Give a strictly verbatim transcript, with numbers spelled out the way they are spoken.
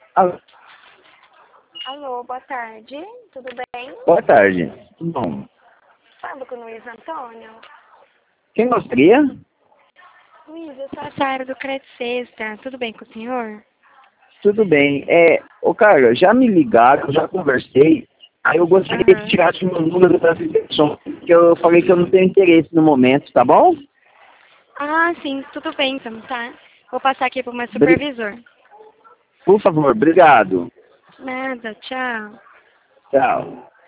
Alô, Alô, boa tarde, tudo bem? boa tarde. Tudo bom? Falo com o Luiz Antônio. Quem gostaria? Luiz, eu sou a Sara do Crédito Sexta, tudo bem com o senhor? Tudo bem. É, ô, Carla, já me ligaram, já conversei. Aí eu gostaria que Aham. tirasse o meu número da ligação, porque eu falei que eu não tenho interesse no momento, tá bom? Ah, sim, tudo bem então, tá? Vou passar aqui para o meu Bri- supervisor. Por favor, obrigado. Nada, tchau. Tchau.